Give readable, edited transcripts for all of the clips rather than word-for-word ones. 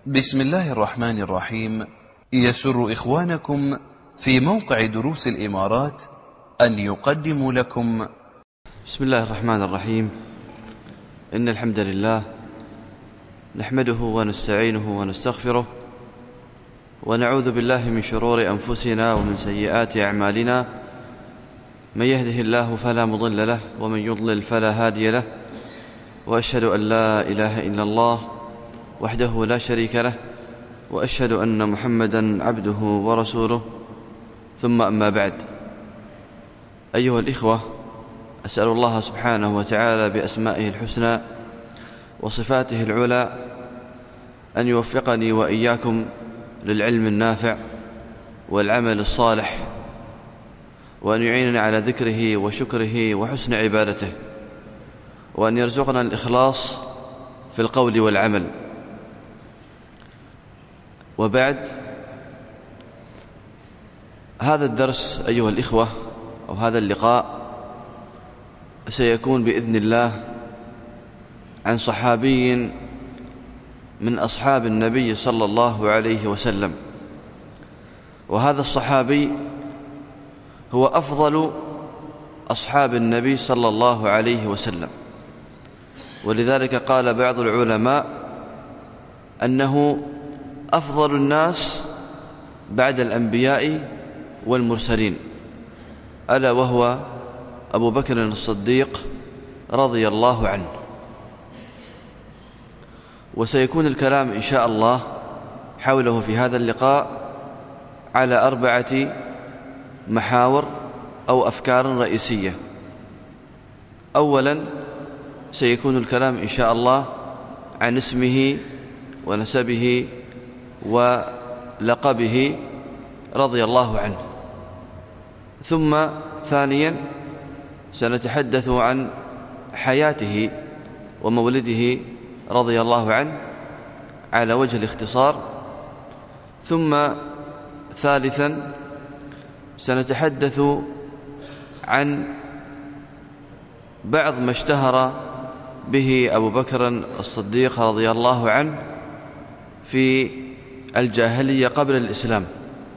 بسم الله الرحمن الرحيم. يسر إخوانكم في موقع دروس الإمارات أن يقدموا لكم بسم الله الرحمن الرحيم. إن الحمد لله نحمده ونستعينه ونستغفره ونعوذ بالله من شرور أنفسنا ومن سيئات أعمالنا. من يهده الله فلا مضل له ومن يضلل فلا هادي له، وأشهد أن لا إله إلا الله وحده لا شريك له، وأشهد أن محمدا عبده ورسوله. ثم أما بعد، أيها الإخوة، أسأل الله سبحانه وتعالى بأسمائه الحسنى وصفاته العلى أن يوفقني وإياكم للعلم النافع والعمل الصالح، وأن يعيننا على ذكره وشكره وحسن عبادته، وأن يرزقنا الإخلاص في القول والعمل. وبعد، هذا الدرس أيها الإخوة أو هذا اللقاء سيكون بإذن الله عن صحابي من أصحاب النبي صلى الله عليه وسلم، وهذا الصحابي هو أفضل أصحاب النبي صلى الله عليه وسلم، ولذلك قال بعض العلماء أنه أفضل الناس بعد الأنبياء والمرسلين، ألا وهو أبو بكر الصديق رضي الله عنه. وسيكون الكلام إن شاء الله حوله في هذا اللقاء على 4 محاور أو أفكار رئيسية. أولا، سيكون الكلام إن شاء الله عن اسمه ونسبه ولقبه رضي الله عنه. ثم ثانيا، سنتحدث عن حياته ومولده رضي الله عنه على وجه الاختصار. ثم ثالثا، سنتحدث عن بعض ما اشتهر به أبو بكر الصديق رضي الله عنه في الجاهلية قبل الإسلام.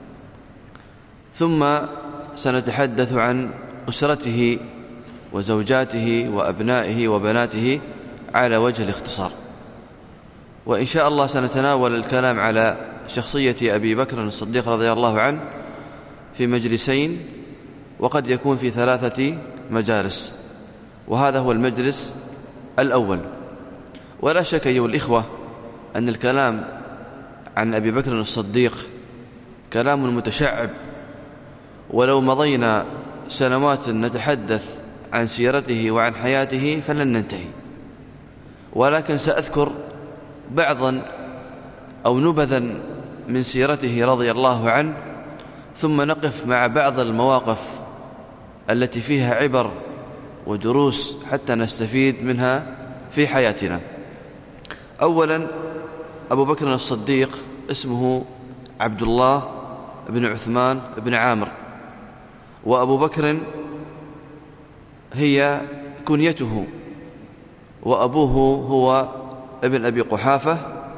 ثم سنتحدث عن أسرته وزوجاته وأبنائه وبناته على وجه الاختصار. وإن شاء الله سنتناول الكلام على شخصية أبي بكر الصديق رضي الله عنه في مجلسين، وقد يكون في 3 مجالس، وهذا هو المجلس الأول. ولا شك أيها الإخوة أن الكلام عن أبي بكر الصديق كلام متشعب، ولو مضينا سنوات نتحدث عن سيرته وعن حياته فلن ننتهي، ولكن سأذكر بعضا أو نبذا من سيرته رضي الله عنه، ثم نقف مع بعض المواقف التي فيها عبر ودروس حتى نستفيد منها في حياتنا. أولا، أبو بكر الصديق اسمه عبد الله بن عثمان بن عامر، وأبو بكر هي كنيته، وأبوه هو ابن أبي قحافة.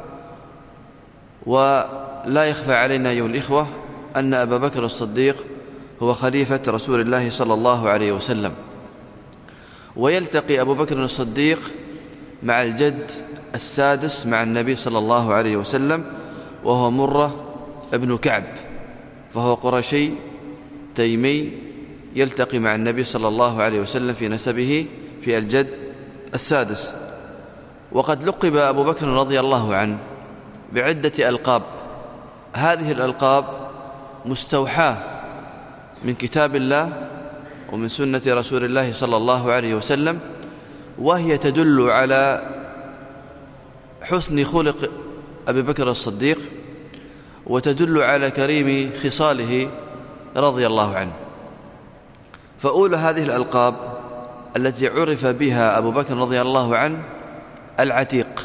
ولا يخفى علينا أيها الإخوة أن أبا بكر الصديق هو خليفة رسول الله صلى الله عليه وسلم. ويلتقي أبو بكر الصديق مع الجد السادس مع النبي صلى الله عليه وسلم، وهو مرة ابن كعب، فهو قرشي تيمي يلتقي مع النبي صلى الله عليه وسلم في نسبه في الجد السادس. وقد لقب أبو بكر رضي الله عنه بعدة ألقاب، هذه الألقاب مستوحاة من كتاب الله ومن سنة رسول الله صلى الله عليه وسلم، وهي تدل على حسن خلق أبي بكر الصديق، وتدل على كريم خصاله رضي الله عنه. فأولى هذه الألقاب التي عرف بها أبو بكر رضي الله عنه العتيق،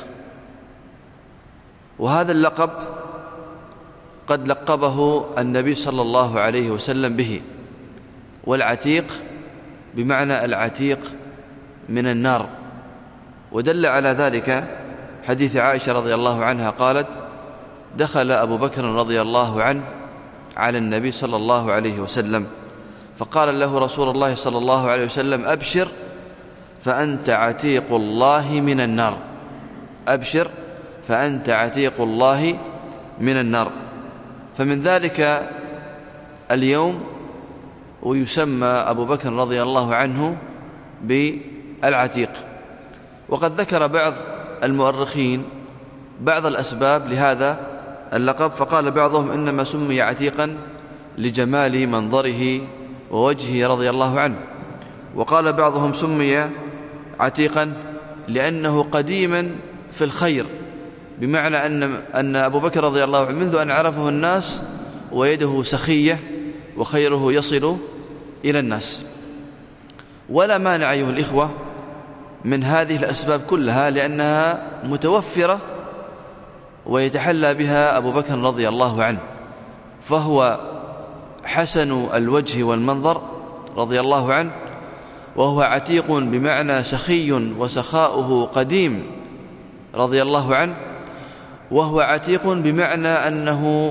وهذا اللقب قد لقبه النبي صلى الله عليه وسلم به. والعتيق بمعنى العتيق من النار، ودل على ذلك حديث عائشة رضي الله عنها قالت: دخل أبو بكر رضي الله عنه على النبي صلى الله عليه وسلم، فقال له رسول الله صلى الله عليه وسلم: أبشر فأنت عتيق الله من النار، أبشر فأنت عتيق الله من النار. فمن ذلك اليوم ويسمى أبو بكر رضي الله عنه بالعتيق. وقد ذكر بعض المؤرخين بعض الأسباب لهذا اللقب، فقال بعضهم إنما سمي عتيقا لجمال منظره ووجهه رضي الله عنه، وقال بعضهم سمي عتيقا لأنه قديما في الخير، بمعنى أن أبو بكر رضي الله عنه منذ أن عرفه الناس ويده سخية وخيره يصل إلى الناس. ولا مانع أيها الإخوة من هذه الأسباب كلها، لأنها متوفرة ويتحلى بها أبو بكر رضي الله عنه، فهو حسن الوجه والمنظر رضي الله عنه، وهو عتيق بمعنى سخي وسخاؤه قديم رضي الله عنه، وهو عتيق بمعنى أنه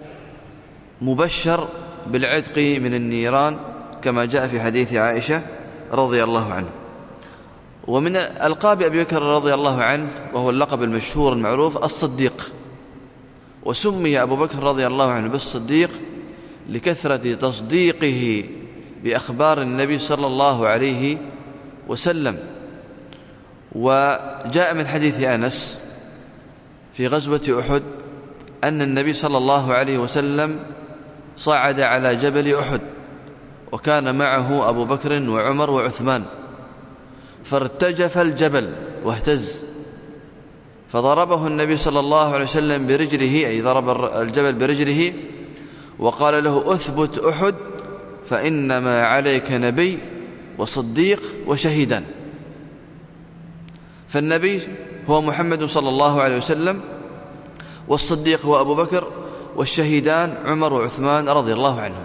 مبشر بالعتق من النيران كما جاء في حديث عائشة رضي الله عنه. ومن ألقاب أبي بكر رضي الله عنه، وهو اللقب المشهور المعروف، الصديق. وسمي أبو بكر رضي الله عنه بالصديق لكثرة تصديقه بأخبار النبي صلى الله عليه وسلم. وجاء من حديث أنس في غزوة أحد أن النبي صلى الله عليه وسلم صعد على جبل أحد، وكان معه أبو بكر وعمر وعثمان، فارتجف الجبل واهتز، فضربه النبي صلى الله عليه وسلم برجله، أي ضرب الجبل برجله، وقال له: أثبت أحد فإنما عليك نبي وصديق وشهيدان. فالنبي هو محمد صلى الله عليه وسلم، والصديق هو أبو بكر، والشهيدان عمر وعثمان رضي الله عنهم.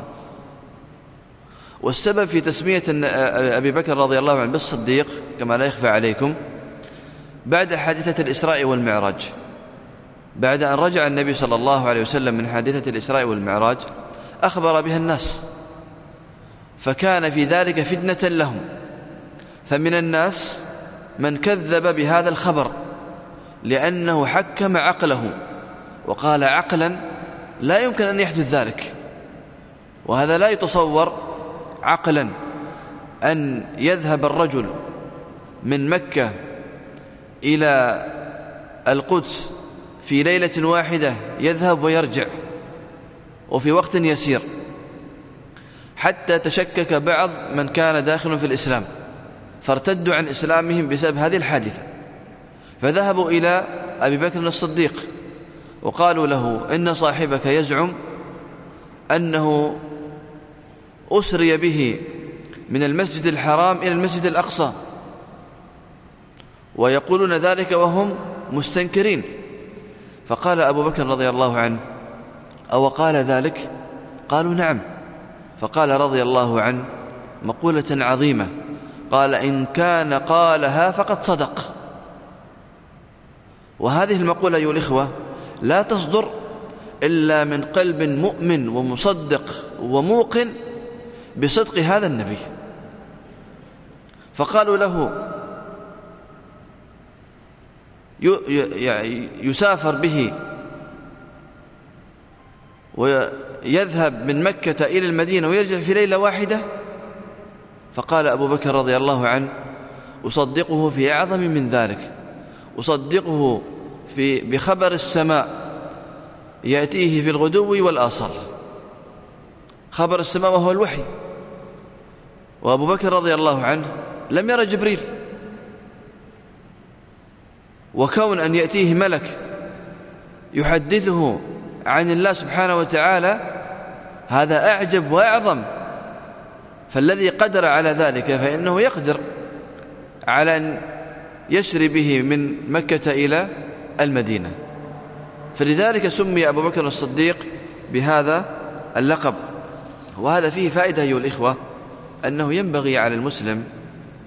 والسبب في تسمية أبي بكر رضي الله عنه بالصديق كما لا يخفى عليكم، بعد حادثة الإسراء والمعراج، بعد أن رجع النبي صلى الله عليه وسلم من حادثة الإسراء والمعراج أخبر بها الناس، فكان في ذلك فتنة لهم، فمن الناس من كذب بهذا الخبر لأنه حكم عقله وقال عقلا لا يمكن أن يحدث ذلك، وهذا لا يتصور عقلا أن يذهب الرجل من مكة إلى القدس في ليلة واحدة، يذهب ويرجع وفي وقت يسير، حتى تشكك بعض من كان داخل في الإسلام فارتدوا عن إسلامهم بسبب هذه الحادثة، فذهبوا إلى أبي بكر الصديق وقالوا له: إن صاحبك يزعم أنه أسري به من المسجد الحرام إلى المسجد الأقصى، ويقولون ذلك وهم مستنكرين. فقال أبو بكر رضي الله عنه: أو قال ذلك؟ قالوا: نعم. فقال رضي الله عنه مقولة عظيمة، قال: إن كان قالها فقد صدق. وهذه المقولة أيها الإخوة لا تصدر إلا من قلب مؤمن ومصدق وموقن بصدق هذا النبي. فقالوا له: يسافر به ويذهب من مكة إلى المدينة ويرجع في ليلة واحدة؟ فقال أبو بكر رضي الله عنه: أصدقه في أعظم من ذلك، أصدقه بخبر السماء يأتيه في الغدو والآصال، خبر السماء وهو الوحي. وأبو بكر رضي الله عنه لم يرى جبريل، وكون أن يأتيه ملك يحدثه عن الله سبحانه وتعالى هذا أعجب وأعظم، فالذي قدر على ذلك فإنه يقدر على أن يسري به من مكة إلى المدينة. فلذلك سمي أبو بكر الصديق بهذا اللقب. وهذا فيه فائدة أيها الإخوة، أنه ينبغي على المسلم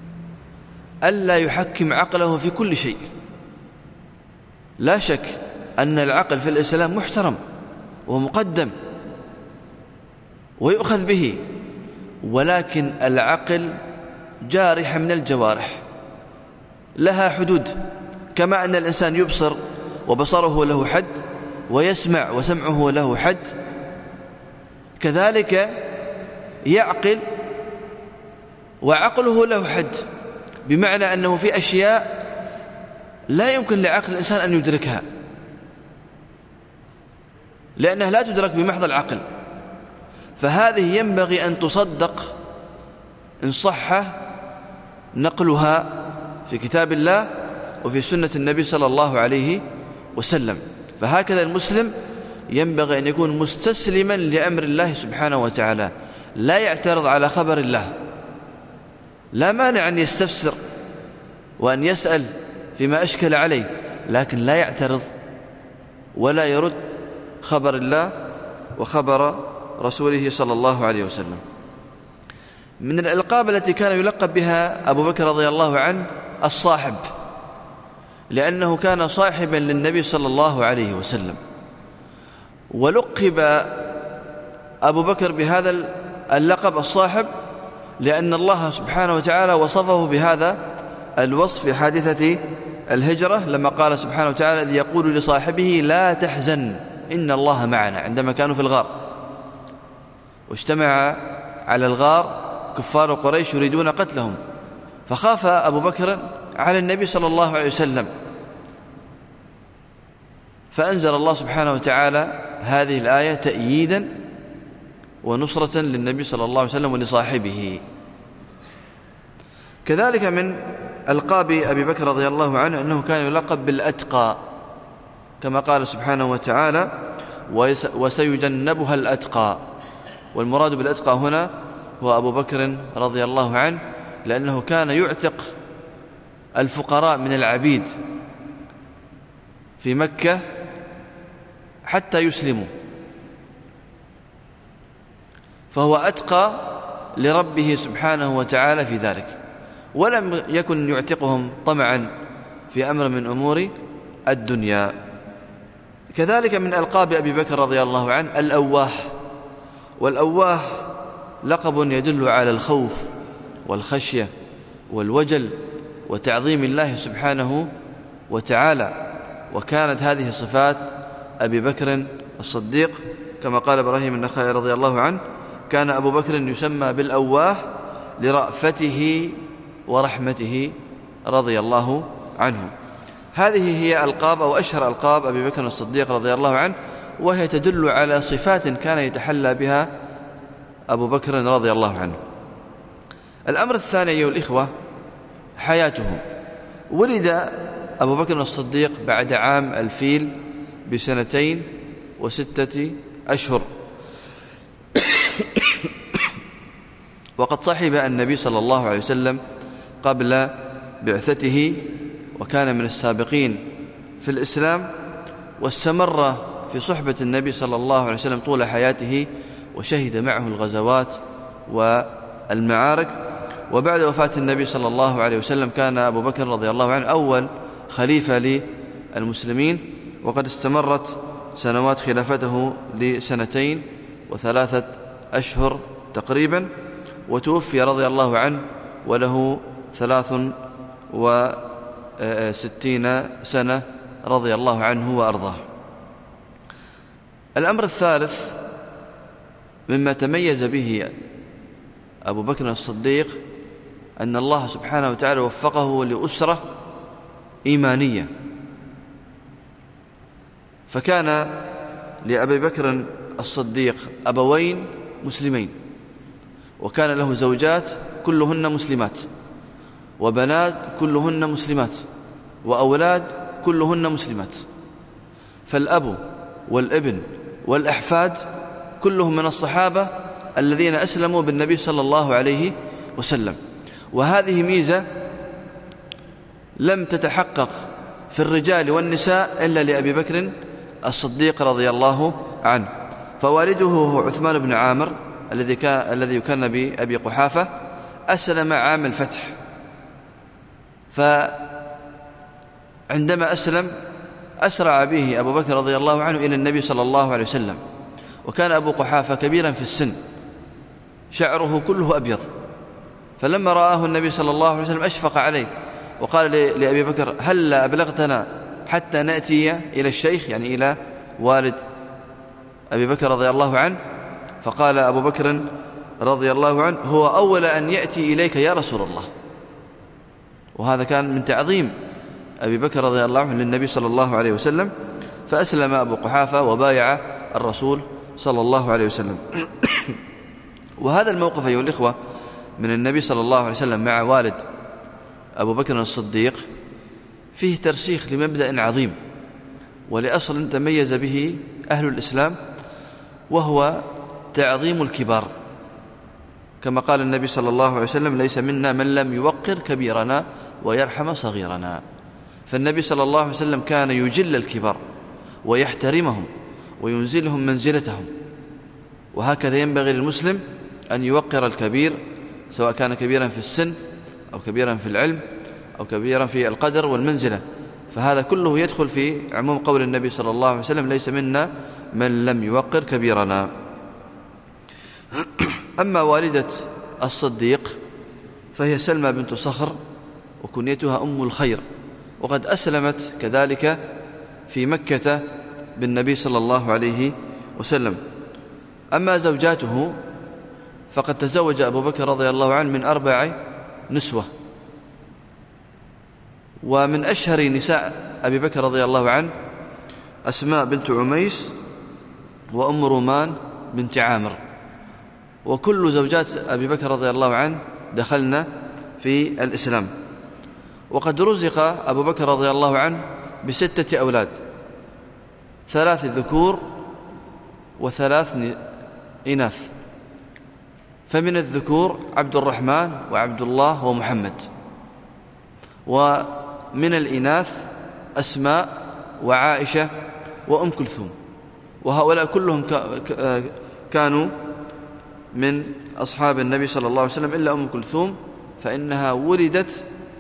ألا يحكم عقله في كل شيء. لا شك أن العقل في الإسلام محترم ومقدم ويؤخذ به، ولكن العقل جارحة من الجوارح لها حدود، كما أن الإنسان يبصر وبصره له حد، ويسمع وسمعه له حد، كذلك يعقل وعقله له حد، بمعنى أنه في أشياء لا يمكن لعقل الإنسان أن يدركها، لأنها لا تدرك بمحض العقل، فهذه ينبغي أن تصدق إن صح نقلها في كتاب الله وفي سنة النبي صلى الله عليه وسلم. فهكذا المسلم ينبغي أن يكون مستسلما لأمر الله سبحانه وتعالى، لا يعترض على خبر الله، لا مانع أن يستفسر وأن يسأل فيما أشكل عليه، لكن لا يعترض ولا يرد خبر الله وخبر رسوله صلى الله عليه وسلم. من الألقاب التي كان يلقب بها أبو بكر رضي الله عنه الصاحب، لأنه كان صاحبا للنبي صلى الله عليه وسلم، ولقب أبو بكر بهذا اللقب الصاحب لأن الله سبحانه وتعالى وصفه بهذا الوصف في حادثة الهجرة، لما قال سبحانه وتعالى: إذ يقول لصاحبه لا تحزن إن الله معنا، عندما كانوا في الغار واجتمع على الغار كفار قريش يريدون قتلهم، فخاف أبو بكر على النبي صلى الله عليه وسلم، فأنزل الله سبحانه وتعالى هذه الآية تأييدا ونصرة للنبي صلى الله عليه وسلم ولصاحبه. كذلك من ألقاب أبي بكر رضي الله عنه أنه كان يلقب بالأتقى، كما قال سبحانه وتعالى: وسيجنبها الأتقى. والمراد بالأتقى هنا هو أبو بكر رضي الله عنه، لأنه كان يعتق الفقراء من العبيد في مكة حتى يسلموا، فهو أتقى لربه سبحانه وتعالى في ذلك، ولم يكن يعتقهم طمعا في أمر من أمور الدنيا. كذلك من ألقاب أبي بكر رضي الله عنه الأواه، والأواه لقب يدل على الخوف والخشية والوجل وتعظيم الله سبحانه وتعالى، وكانت هذه صفات أبي بكر الصديق، كما قال إبراهيم النخعي رضي الله عنه: كان أبو بكر يسمى بالأواه لرأفته ورحمته رضي الله عنه. هذه هي ألقاب أو أشهر ألقاب أبي بكر الصديق رضي الله عنه، وهي تدل على صفات كان يتحلى بها أبو بكر رضي الله عنه. الأمر الثاني أيها الإخوة حياته. ولد أبو بكر الصديق بعد عام الفيل ب2 و6 أشهر، وقد صحب النبي صلى الله عليه وسلم قبل بعثته، وكان من السابقين في الإسلام، واستمر في صحبة النبي صلى الله عليه وسلم طول حياته، وشهد معه الغزوات والمعارك. وبعد وفاة النبي صلى الله عليه وسلم كان أبو بكر رضي الله عنه أول خليفة للمسلمين، وقد استمرت سنوات خلافته ل2 و3 أشهر تقريبا، وتوفي رضي الله عنه وله 63 سنة رضي الله عنه وأرضاه. الأمر الثالث مما تميز به أبو بكر الصديق أن الله سبحانه وتعالى وفقه لأسرة إيمانية، فكان لأبي بكر الصديق أبوين مسلمين، وكان له زوجات كلهن مسلمات، وبنات كلهن مسلمات، وأولاد كلهن مسلمات، فالأب والابن والأحفاد كلهم من الصحابة الذين أسلموا بالنبي صلى الله عليه وسلم. وهذه ميزة لم تتحقق في الرجال والنساء إلا لأبي بكر الصديق رضي الله عنه. فوالده هو عثمان بن عامر الذي يكن بأبي قحافة، أسلم عام الفتح، فعندما أسرع به أبو بكر رضي الله عنه إلى النبي صلى الله عليه وسلم، وكان أبو قحافة كبيرا في السن شعره كله أبيض، فلما رآه النبي صلى الله عليه وسلم أشفق عليه وقال لأبي بكر: هل أبلغتنا حتى نأتي إلى الشيخ، يعني إلى والد أبي بكر رضي الله عنه؟ فقال أبو بكر رضي الله عنه: هو أول أن يأتي إليك يا رسول الله. وهذا كان من تعظيم أبي بكر رضي الله عنه للنبي صلى الله عليه وسلم، فأسلم أبو قحافة وبايع الرسول صلى الله عليه وسلم. وهذا الموقف أيها الإخوة من النبي صلى الله عليه وسلم مع والد أبو بكر الصديق فيه ترسيخ لمبدأ عظيم ولأصل تميز به أهل الإسلام، وهو تعظيم الكبار، كما قال النبي صلى الله عليه وسلم: ليس منا من لم يوقر كبيرنا ويرحم صغيرنا. فالنبي صلى الله عليه وسلم كان يجل الكبار ويحترمهم وينزلهم منزلتهم، وهكذا ينبغي للمسلم أن يوقر الكبير، سواء كان كبيرا في السن أو كبيرا في العلم أو كبيرا في القدر والمنزلة، فهذا كله يدخل في عموم قول النبي صلى الله عليه وسلم: ليس منا من لم يوقر كبيرنا. أما والدة الصديق فهي سلمى بنت صخر، وكنيتها أم الخير، وقد أسلمت كذلك في مكة بالنبي صلى الله عليه وسلم. أما زوجاته فقد تزوج أبو بكر رضي الله عنه من 4 نسوة، ومن أشهر نساء أبي بكر رضي الله عنه أسماء بنت عميس وأم رومان بنت عامر، وكل زوجات أبي بكر رضي الله عنه دخلنا في الإسلام. وقد رزق أبو بكر رضي الله عنه ب6 أولاد، 3 ذكور و3 إناث. فمن الذكور عبد الرحمن وعبد الله ومحمد، ومن الإناث أسماء وعائشة وأم كلثوم، وهؤلاء كلهم كانوا من أصحاب النبي صلى الله عليه وسلم إلا أم كلثوم، فإنها ولدت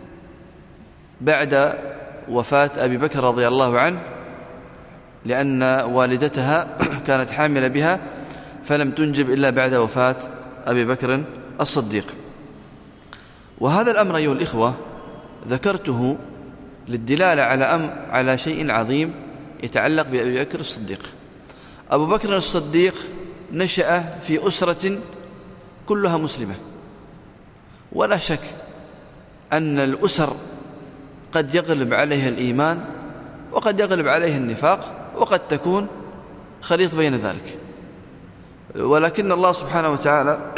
بعد وفاة أبي بكر رضي الله عنه، لأن والدتها كانت حاملة بها فلم تنجب إلا بعد وفاة أبي بكر الصديق. وهذا الأمر أيها الإخوة ذكرته للدلالة على شيء عظيم يتعلق بأبي بكر الصديق. أبو بكر الصديق نشأ في أسرة كلها مسلمة، ولا شك أن الأسر قد يغلب عليها الإيمان وقد يغلب عليها النفاق، وقد تكون خليط بين ذلك، ولكن الله سبحانه وتعالى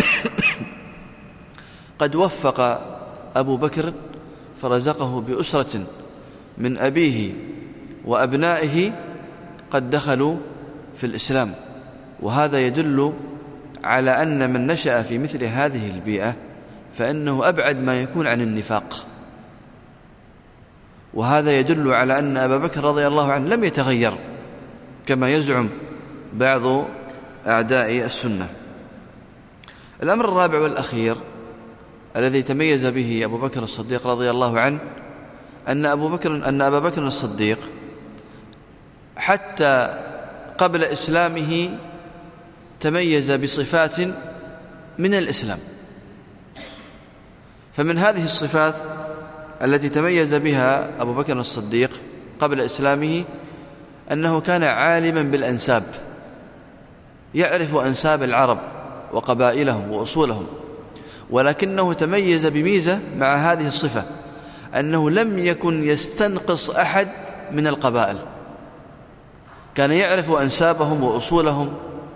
قد وفق أبو بكر فرزقه بأسرة من أبيه وأبنائه قد دخلوا في الإسلام، وهذا يدل على أن من نشأ في مثل هذه البيئة فإنه أبعد ما يكون عن النفاق، وهذا يدل على أن أبا بكر رضي الله عنه لم يتغير كما يزعم بعض أعداء السنة. الأمر الرابع والأخير الذي تميز به أبو بكر الصديق رضي الله عنه أن أبا بكر الصديق حتى قبل إسلامه تميز بصفات من الإسلام. فمن هذه الصفات التي تميز بها أبو بكر الصديق قبل إسلامه أنه كان عالما بالأنساب، يعرف أنساب العرب وقبائلهم وأصولهم، ولكنه تميز بميزة مع هذه الصفة، أنه لم يكن يستنقص أحد من القبائل، كان يعرف أنسابهم وأصولهم،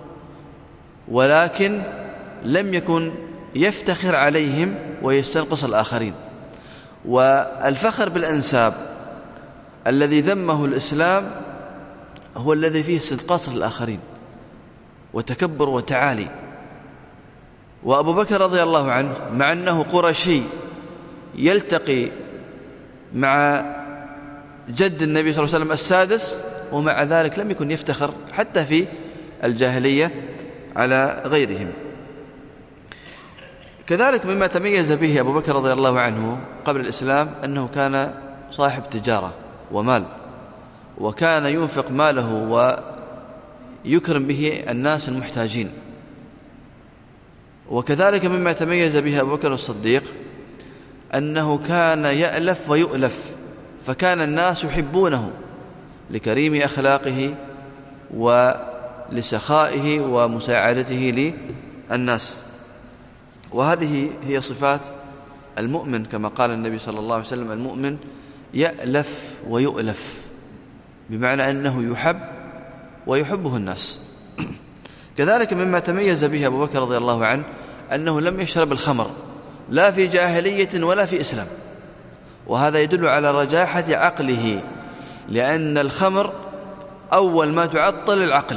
ولكن لم يكن يفتخر عليهم ويستنقص الآخرين. والفخر بالأنساب الذي ذمه الإسلام هو الذي فيه استنقاص للآخرين وتكبر وتعالي. وأبو بكر رضي الله عنه مع أنه قرشي يلتقي مع جد النبي صلى الله عليه وسلم السادس، ومع ذلك لم يكن يفتخر حتى في الجاهلية على غيرهم. كذلك مما تميز به أبو بكر رضي الله عنه قبل الإسلام أنه كان صاحب تجارة ومال، وكان ينفق ماله ويكرم به الناس المحتاجين. وكذلك مما تميز به أبو بكر الصديق أنه كان يألف ويؤلف، فكان الناس يحبونه لكريم أخلاقه ولسخائه ومساعدته للناس. وهذه هي صفات المؤمن، كما قال النبي صلى الله عليه وسلم: المؤمن يألف ويؤلف، بمعنى أنه يحب ويحبه الناس. كذلك مما تميز به أبو بكر رضي الله عنه أنه لم يشرب الخمر لا في جاهلية ولا في إسلام، وهذا يدل على رجاحة عقله، لأن الخمر أول ما تعطل العقل،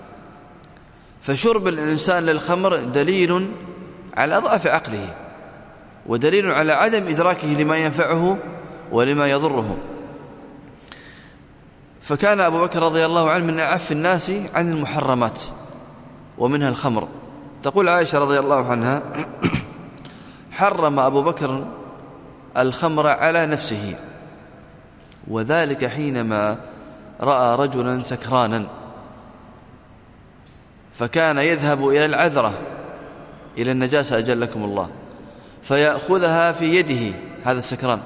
فشرب الإنسان للخمر دليل على ضعف عقله ودليل على عدم إدراكه لما ينفعه ولما يضره. فكان أبو بكر رضي الله عنه من أعف الناس عن المحرمات ومنها الخمر. تقول عائشة رضي الله عنها: حرم أبو بكر الخمر على نفسه، وذلك حينما رأى رجلا سكرانا، فكان يذهب إلى العذرة، إلى النجاسة أجلكم الله، فيأخذها في يده هذا السكران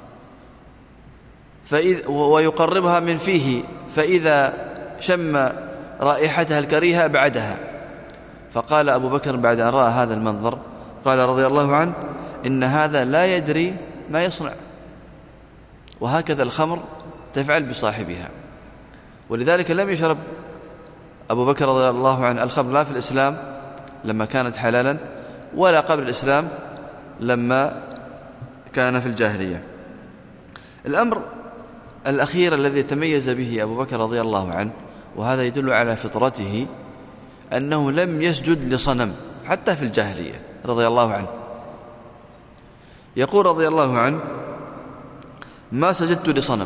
ويقربها من فيه، فإذا شم رائحتها الكريهة أبعدها. فقال أبو بكر بعد أن رأى هذا المنظر، قال رضي الله عنه: إن هذا لا يدري ما يصنع. وهكذا الخمر تفعل بصاحبها. ولذلك لم يشرب أبو بكر رضي الله عنه الخمر لا في الإسلام لما كانت حلالا، ولا قبل الإسلام لما كان في الجاهلية. الأمر الأخير الذي تميز به أبو بكر رضي الله عنه، وهذا يدل على فطرته، أنه لم يسجد لصنم حتى في الجاهلية رضي الله عنه. يقول رضي الله عنه: ما سجدت لصنم،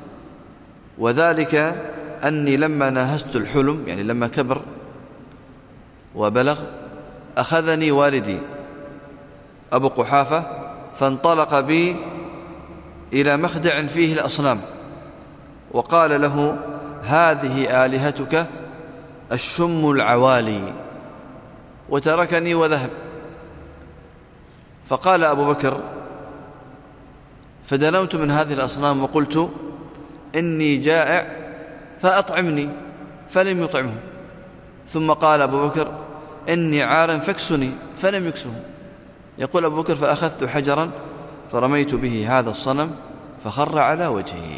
وذلك أني لما ناهزت الحلم، يعني لما كبر وبلغ، أخذني والدي أبو قحافة فانطلق بي إلى مخدع فيه الأصنام، وقال له: هذه آلهتك الشم العوالي، وتركني وذهب. فقال أبو بكر: فدنوت من هذه الأصنام وقلت: إني جائع فأطعمني، فلم يطعمه. ثم قال أبو بكر: إني عار فاكسني، فلم يكسه. يقول أبو بكر: فأخذت حجرا فرميت به هذا الصنم فخر على وجهه.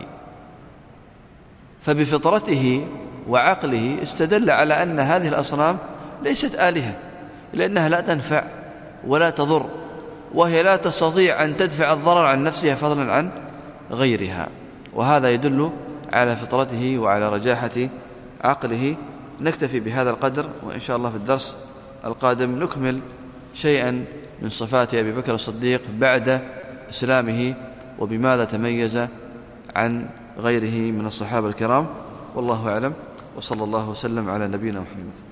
فبفطرته وعقله استدل على أن هذه الأصنام ليست آلهة، لأنها لا تنفع ولا تضر، وهي لا تستطيع أن تدفع الضرر عن نفسها فضلا عن غيرها. وهذا يدل على فطرته وعلى رجاحة عقله. نكتفي بهذا القدر، وإن شاء الله في الدرس القادم نكمل شيئا من صفات أبي بكر الصديق بعد إسلامه، وبماذا تميز عن غيره من الصحابة الكرام. والله أعلم، وصلى الله وسلم على نبينا محمد.